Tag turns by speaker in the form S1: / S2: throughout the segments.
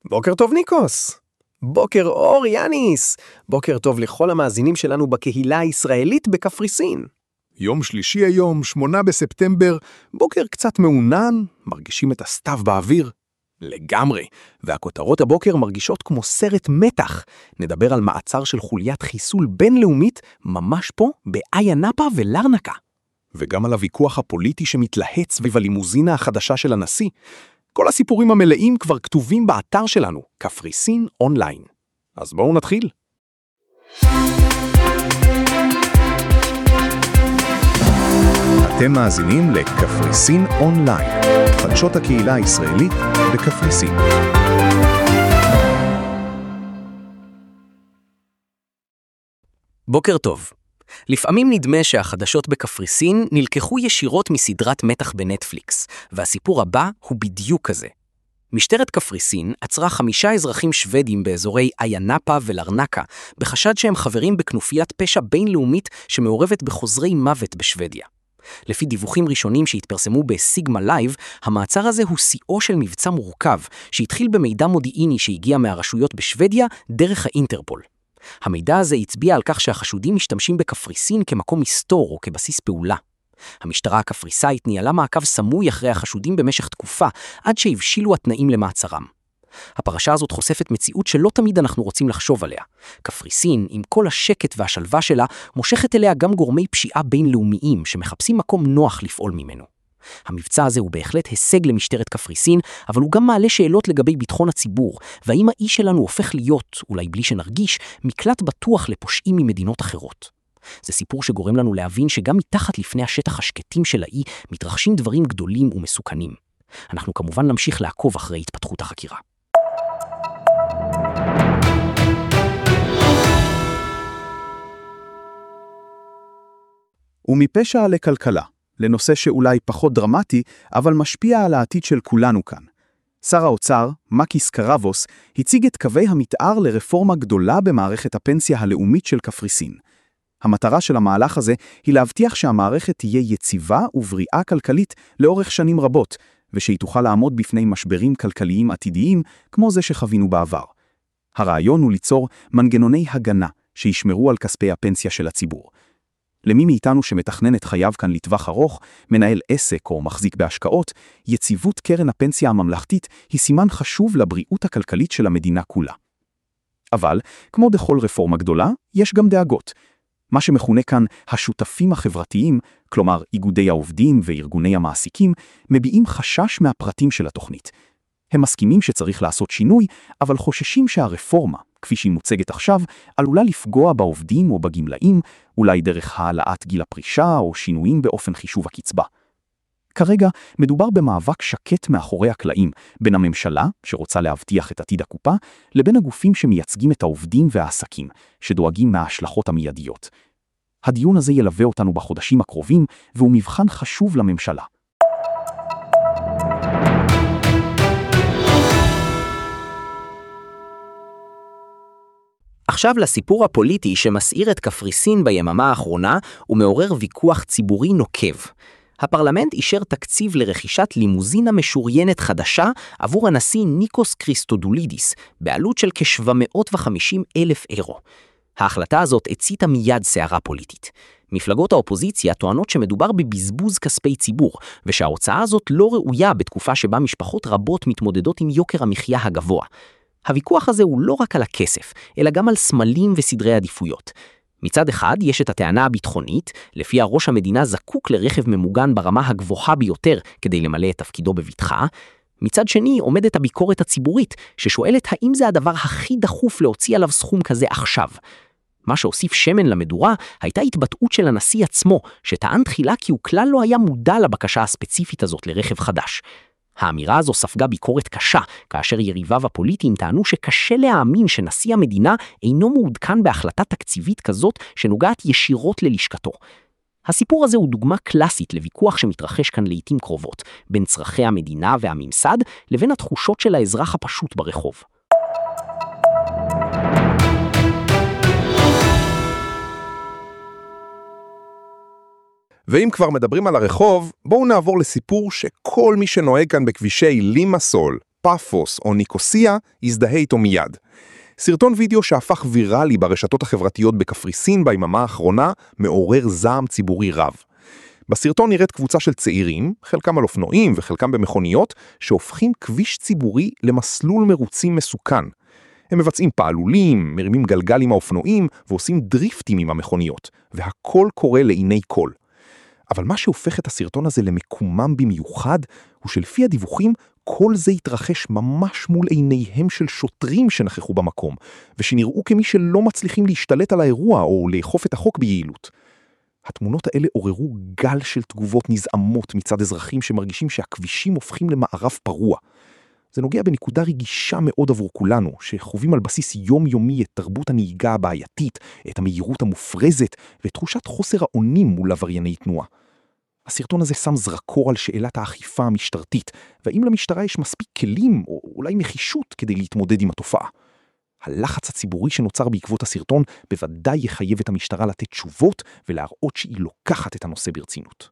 S1: בוקר טוב ניקוס. בוקר אור יאניס. בוקר טוב לכל המאזינים שלנו בקהילה הישראלית בקפריסין.
S2: יום שלישי היום, 8 בספטמבר, בוקר קצת מעונן, מרגישים את הסתיו באוויר.
S1: לגמרי, והכותרות הבוקר מרגישות כמו סרט מתח. נדבר על מעצר של חוליית חיסול בינלאומית ממש פה באיה נאפה ולרנקה.
S2: וגם על הוויכוח הפוליטי שמתלהט סביב הלימוזינה החדשה של הנשיא. כל הסיפורים המלאים כבר כתובים באתר שלנו, קפריסין אונליין. אז בואו נתחיל. אתם מאזינים לקפריסין אונליין, חדשות הקהילה הישראלית בקפריסין.
S1: בוקר טוב. לפעמים נדמה שהחדשות בקפריסין נלקחו ישירות מסדרת מתח בנטפליקס, והסיפור הבא הוא בדיוק כזה. משטרת קפריסין עצרה 5 אזרחים שוודים באזורי איה נאפה ולרנקה, בחשד שהם חברים בכנופיית פשע בינלאומית שמעורבת בחוזרי מוות בשוודיה. לפי דיווחים ראשונים שהתפרסמו בסיגמה לייב, המעצר הזה הוא שיאו של מבצע מורכב, שהתחיל במידע מודיעיני שהגיע מהרשויות בשוודיה דרך האינטרפול. המידע הזה הצביע על כך שהחשודים משתמשים בקפריסין כמקום מסתור או כבסיס פעולה. המשטרה הקפריסאית ניהלה מעקב סמוי אחרי החשודים במשך תקופה, עד שהבשילו התנאים למעצרם. הפרשה הזאת חושפת מציאות שלא תמיד אנחנו רוצים לחשוב עליה. קפריסין, עם כל השקט והשלווה שלה, מושכת אליה גם גורמי פשיעה בינלאומיים שמחפשים מקום נוח לפעול ממנו. המבצע הזה הוא בהחלט הישג למשטרת קפריסין, אבל הוא גם מעלה שאלות לגבי ביטחון הציבור, והאם האי שלנו הופך להיות, אולי בלי שנרגיש, מקלט בטוח לפושעים ממדינות אחרות. זה סיפור שגורם לנו להבין שגם מתחת לפני השטח השקטים של האי מתרחשים דברים גדולים ומסוכנים. אנחנו כמובן נמשיך לעקוב אחרי התפתחות החקירה.
S2: ומפשע לכלכלה, לנושא שאולי פחות דרמטי, אבל משפיע על העתיד של כולנו כאן. שר האוצר, מקיס קרבוס, הציג את קווי המתאר לרפורמה גדולה במערכת הפנסיה הלאומית של קפריסין. המטרה של המהלך הזה היא להבטיח שהמערכת תהיה יציבה ובריאה כלכלית לאורך שנים רבות, ושהיא תוכל לעמוד בפני משברים כלכליים עתידיים כמו זה שחווינו בעבר. הרעיון הוא ליצור מנגנוני הגנה שישמרו על כספי הפנסיה של הציבור. למי מאיתנו שמתכנן את חייו כאן לטווח ארוך, מנהל עסק או מחזיק בהשקעות, יציבות קרן הפנסיה הממלכתית היא סימן חשוב לבריאות הכלכלית של המדינה כולה. אבל, כמו בכל רפורמה גדולה, יש גם דאגות. מה שמכונה כאן השותפים החברתיים, כלומר איגודי העובדים וארגוני המעסיקים, מביעים חשש מהפרטים של התוכנית. הם מסכימים שצריך לעשות שינוי, אבל חוששים שהרפורמה, כפי שהיא מוצגת עכשיו, עלולה לפגוע בעובדים או בגמלאים, אולי דרך העלאת גיל הפרישה או שינויים באופן חישוב הקצבה. כרגע מדובר במאבק שקט מאחורי הקלעים, בין הממשלה, שרוצה להבטיח את עתיד הקופה, לבין הגופים שמייצגים את העובדים והעסקים, שדואגים מההשלכות המיידיות. הדיון הזה ילווה אותנו בחודשים הקרובים, והוא מבחן חשוב לממשלה.
S1: עכשיו לסיפור הפוליטי שמסעיר את קפריסין ביממה האחרונה ומעורר ויכוח ציבורי נוקב. הפרלמנט אישר תקציב לרכישת לימוזינה משוריינת חדשה עבור הנשיא ניקוס קריסטודולידיס, בעלות של כ-750,000 אירו. ההחלטה הזאת הציתה מיד סערה פוליטית. מפלגות האופוזיציה טוענות שמדובר בבזבוז כספי ציבור, ושההוצאה הזאת לא ראויה בתקופה שבה משפחות רבות מתמודדות עם יוקר המחיה הגבוה. הוויכוח הזה הוא לא רק על הכסף, אלא גם על סמלים וסדרי עדיפויות. מצד אחד יש את הטענה הביטחונית, לפיה ראש המדינה זקוק לרכב ממוגן ברמה הגבוהה ביותר כדי למלא את תפקידו בבטחה. מצד שני עומדת הביקורת הציבורית, ששואלת האם זה הדבר הכי דחוף להוציא עליו סכום כזה עכשיו. מה שהוסיף שמן למדורה הייתה התבטאות של הנשיא עצמו, שטען תחילה כי הוא כלל לא היה מודע לבקשה הספציפית הזאת לרכב חדש. האמירה הזו ספגה ביקורת קשה, כאשר יריביו הפוליטיים טענו שקשה להאמין שנשיא המדינה אינו מעודכן בהחלטה תקציבית כזאת שנוגעת ישירות ללשכתו. הסיפור הזה הוא דוגמה קלאסית לוויכוח שמתרחש כאן לעתים קרובות, בין צרכי המדינה והממסד לבין התחושות של האזרח הפשוט ברחוב.
S2: ואם כבר מדברים על הרחוב, בואו נעבור לסיפור שכל מי שנוהג כאן בכבישי לימסול,
S3: פאפוס או ניקוסיה, יזדהה איתו מיד. סרטון וידאו שהפך ויראלי ברשתות החברתיות בקפריסין ביממה האחרונה, מעורר זעם ציבורי רב. בסרטון נראית קבוצה של צעירים, חלקם על אופנועים וחלקם במכוניות, שהופכים כביש ציבורי למסלול מרוצים מסוכן. הם מבצעים פעלולים, מרימים גלגל עם האופנועים ועושים דריפטים עם המכוניות, והכל קורה לעיני כל. אבל מה שהופך את הסרטון הזה למקומם במיוחד, הוא שלפי הדיווחים, כל זה התרחש ממש מול עיניהם של שוטרים שנכחו במקום, ושנראו כמי שלא מצליחים להשתלט על האירוע או לאכוף את החוק ביעילות. התמונות האלה עוררו גל של תגובות נזעמות מצד אזרחים שמרגישים שהכבישים הופכים למערב פרוע. זה נוגע בנקודה רגישה מאוד עבור כולנו, שחווים על בסיס יומיומי את תרבות הנהיגה הבעייתית, את המהירות המופרזת ואת תחושת חוסר האונים מול עברייני תנועה. הסרטון הזה שם זרקור על שאלת האכיפה המשטרתית, והאם למשטרה יש מספיק כלים או אולי נחישות כדי להתמודד עם התופעה. הלחץ הציבורי שנוצר בעקבות הסרטון בוודאי יחייב את המשטרה לתת תשובות ולהראות שהיא לוקחת את הנושא ברצינות.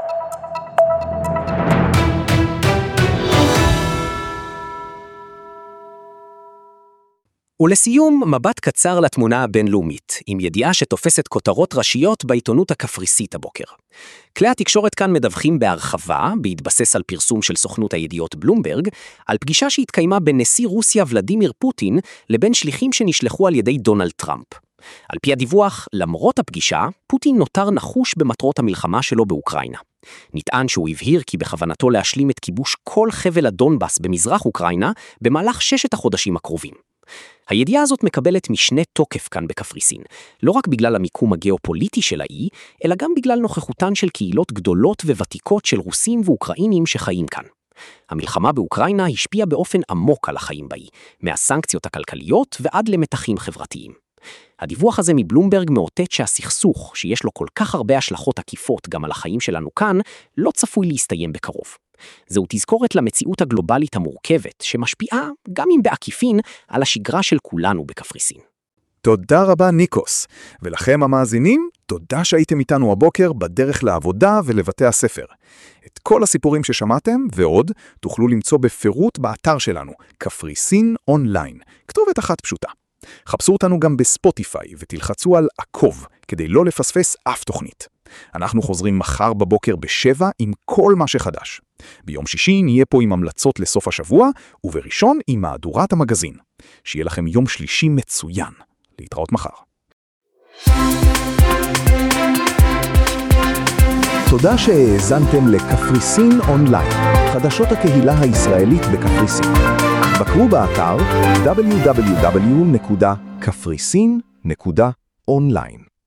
S1: ולסיום, מבט קצר לתמונה הבינלאומית, עם ידיעה שתופסת כותרות ראשיות בעיתונות הקפריסית הבוקר. כלי התקשורת כאן מדווחים בהרחבה, בהתבסס על פרסום של סוכנות הידיעות בלומברג, על פגישה שהתקיימה בין נשיא רוסיה ולדימיר פוטין לבין שליחים שנשלחו על ידי דונלד טראמפ. על פי הדיווח, למרות הפגישה, פוטין נותר נחוש במטרות המלחמה שלו באוקראינה. נטען שהוא הבהיר כי בכוונתו להשלים את כיבוש כל חבל הדונבאס במזרח אוקראינה במהלך 6 החודשים הקרובים. הידיעה הזאת מקבלת משנה תוקף כאן בקפריסין, לא רק בגלל המיקום הגיאופוליטי של האי, אלא גם בגלל נוכחותן של קהילות גדולות וותיקות של רוסים ואוקראינים שחיים כאן. המלחמה באוקראינה השפיעה באופן עמוק על החיים באי, מהסנקציות הכלכליות ועד למתחים חברתיים. הדיווח הזה מבלומברג מאותת שהסכסוך, שיש לו כל כך הרבה השלכות עקיפות גם על החיים שלנו כאן, לא צפוי להסתיים בקרוב. זהו תזכורת למציאות הגלובלית המורכבת, שמשפיעה, גם אם בעקיפין, על השגרה של כולנו בקפריסין.
S2: תודה רבה ניקוס, ולכם המאזינים, תודה שהייתם איתנו הבוקר בדרך לעבודה ולבתי הספר. את כל הסיפורים ששמעתם ועוד תוכלו למצוא בפירוט באתר שלנו, קפריסין אונליין, כתובת אחת פשוטה. חפשו אותנו גם בספוטיפיי ותלחצו על עקוב כדי לא לפספס אף תוכנית. אנחנו חוזרים מחר בבוקר ב7 עם כל מה שחדש. ביום שישי נהיה פה עם המלצות לסוף השבוע, ובראשון עם מהדורת המגזין. שיהיה לכם יום שלישי מצוין. להתראות מחר. תודה שהאזנתם לקפריסין אונליין, חדשות הקהילה הישראלית בקפריסין. בקרו באתר www.kafrisin.online